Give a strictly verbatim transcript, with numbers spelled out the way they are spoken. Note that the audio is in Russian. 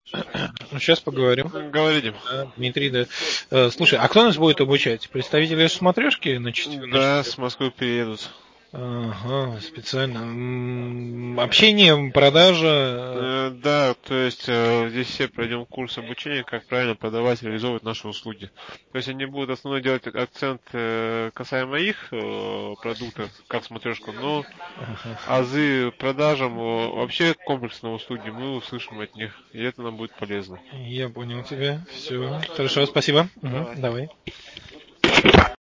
Ну, сейчас поговорим. Говорите. Да, Дмитрий, да. Э, Слушай, а кто нас будет обучать? Представители смотрешки на четвер- на Да, четверг? с Москвы приедут. Ага, специально. М, Общение, продажа. Э, Да, то есть э, здесь все пройдем курс обучения, как правильно продавать, реализовывать наши услуги. То есть они будут основной делать акцент э, касаемо их э, продуктов, как смотрешку, но Ага. азы продажам, э, вообще комплексные услуги мы услышим от них, и это нам будет полезно. Я понял тебя. Все. Хорошо, спасибо. Мгм, Давай. давай.